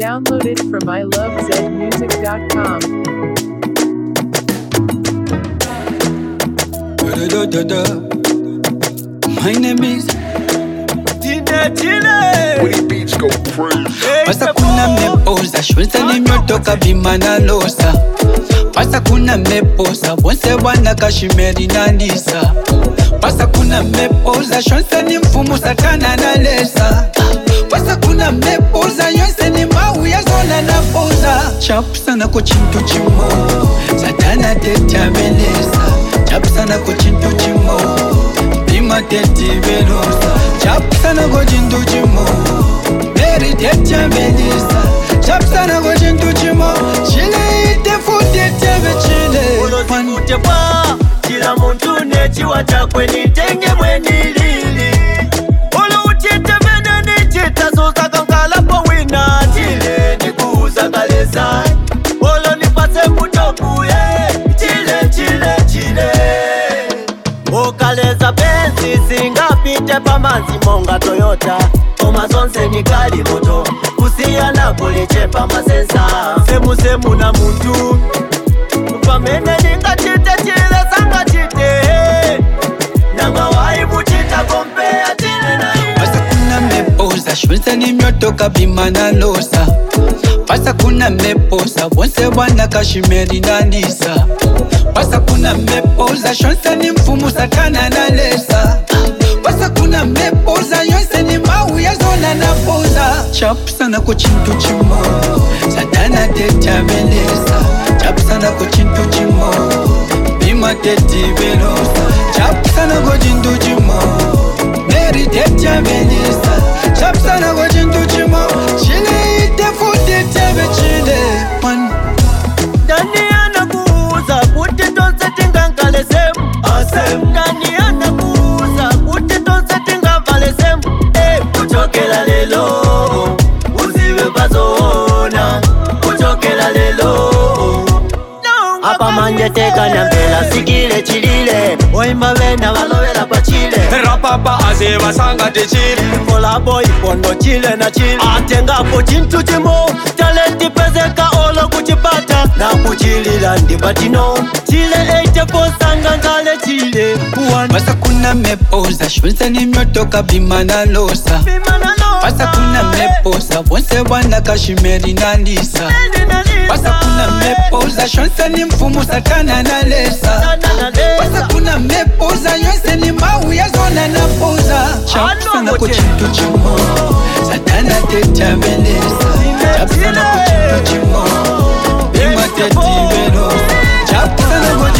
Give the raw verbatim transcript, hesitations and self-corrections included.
Download it from i love z music dot com. Da, da, da, da. My name is Tine Tine. When the beats go crazy. Pasa kuna meposa shweza nimyotoka vimana losa. Pasa kuna meposa bonse wana kashimeri nandisa. Pasa kuna meposa shweza ni mfumu satana na lesa. Pasa kuna meposa yonse ni mau ya zona na poza. Chapu sana ko chintu chimo satana tetia melesa. Chapu sana ko chintu chimo bima teti velosa. Chapu sana ko chintu chimo Meri tetia melesa. Chapu sana ko chintu chimo chile ite fute tebe chile. Ulo zikute kwa chila muntu nechiwa chakwe nitenge mwenilili. Ulo uchite mene nichita sosa kankala po wina chile nikuuza kalesa. Ulo nipase mutoku ye chile chile chile. Okaleza pensi singapite pamanzi monga Toyota. Oma zonse ni kali moto kusia na kulichepa masensa. Semu semu na muntu pamene ninga chite chile sanga chite. Nanga waibu chita kompea chile na iwe. Pasa kuna meposa shweza nimyotoka bimana losa. Pasa kuna meposa bonse wana kashimeri nandisa. Pasa kuna meposa shweza ni mfumu satana na lesa. Pasa kuna meposa yonse ni mau ya zona na poza. Chapu sana ko chintu chimo satana tetia melesa. Chapu sana ko chintu chimo bima teti velosa. Chapu sana ko chintu chimo Meri tetia melesa. Chapu sana ko chintu chimo chile ite fute tebe chile. One Dani anakuuza kuti tonse tingankale semu asemu. Dani anakuuza kuti tonse tingavale semu. Eh, kuchokela lelo uziwe pazona. Kuchokela lelo apa manje teka nyambela sikile chilile. Oimba vena valovela pa chile. Rapapa azeva sanga te chile. Kola boy pondo chile na chile. Atengapo chintu chimo talenti pezeka olo kuchipata. Na kuchilila ndibatino chile eite posanga ngale chile. One Pasa kuna meposa shweza nimyotoka bimana losa. Pasa kuna meposa bonse wana kashimeri nandisa. Pasa kuna meposa shweza ni mfumu satana na lesa. Pasa kuna meposa yonse ni mau ya zona na poza. Chapu sana ko chintu chimo satana tetia melesa. Chapu sana ko chintu chimo bima teti velosa. Chapu sana ko